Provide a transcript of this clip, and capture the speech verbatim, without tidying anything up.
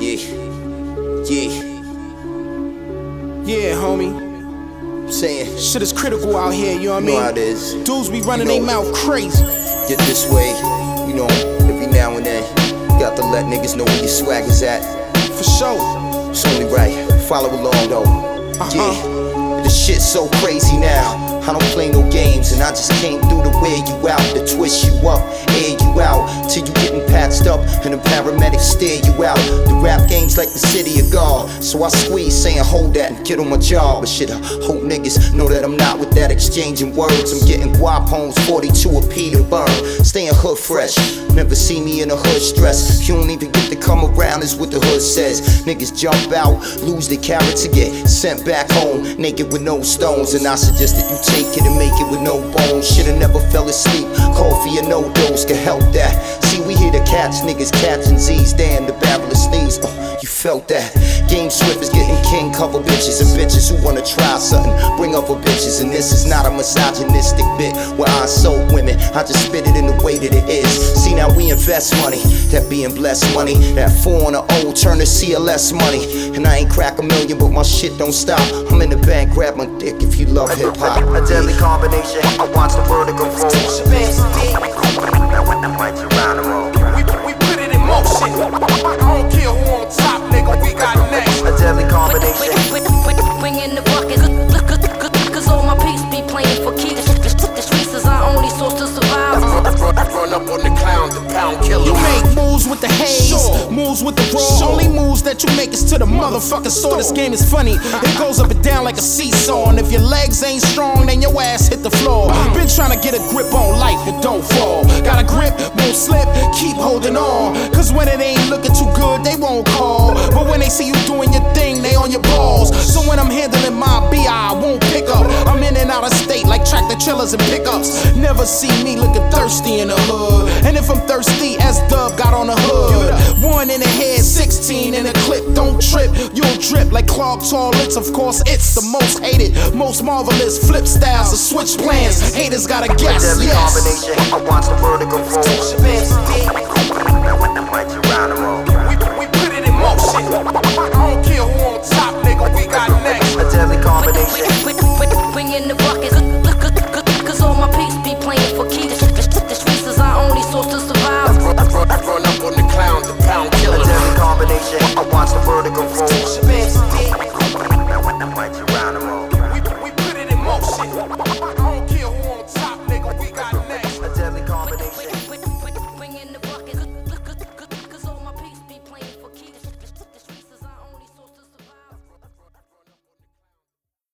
Yeah, yeah, Yeah, homie. I'm saying, Shit is critical out here, you know what I you know how mean? it is. Dudes be running You their know. mouth crazy. Get this way, you know, every now and then. Got to let niggas know where your swag is at. For sure. It's only right, follow along though. Uh-huh. Yeah, the shit's so crazy now. I don't play no games, and I just came through to wear you out, to twist you up, air you out, till you getting patched up, and the paramedics stare you out. The rap game's like the city of God, so I squeeze saying hold that and get on my job. But shit, I hope niggas know that I'm not with that exchanging words. I'm getting guap homes, forty-two a P to burn, staying hood fresh. Never see me in a hood stress. You don't even get to come around, is what the hood says. Niggas jump out, lose their carrots, and get sent back home naked with no stones. And I suggest that you take it and make it with no bones. Shoulda never fell asleep. Coffee or no dose can help that. See, we here to catch niggas catching Z's. Damn, the barrel of sneeze. Oh, you felt that. Game Swift is getting king cover bitches and bitches who wanna try something. Bring other bitches, and this is not a misogynistic bit where I insult women. I just spit it in the way that it is. See, now we invest money, that being blessed money. That four on the O turn to C L S money. And I ain't crack a million, but my shit don't stop. I'm in the bank, grab my dick if you love hip hop. A deadly combination. I watch the world go roll. We, we put it in motion. I don't care who on top, nigga, we got next. A deadly combination. Bring in the bucket, cause all my peeps be playing for keeps. The streets is our only source to survive. Run up on the clown, the pound killer. You make moves with the haze, sure. Moves with the raw. Sure. Only moves that you make is to the motherfucking store. This game is funny, it goes up and down like a seesaw. And if your legs ain't strong, then your ass hit the floor. Been trying to get a grip on life, but don't fall. Got a grip, won't slip, keep holding on. Cause when it ain't looking too good, they won't call. But when they see you doing your thing, they on your balls. So when I'm handling my B I, I won't pick up. I'm in and out of state like tractor trailers and pickups. Never see me looking thirsty in the hood. And if I'm thirsty, S Dub got on the hood. One in the head, sixteen in a clip. Don't trip, you'll drip like clogged toilets. Of course, it's the most hated, most marvelous. Flip styles, or switch plans. Haters gotta guess. A deadly Yes. combination. I watch the world go roll.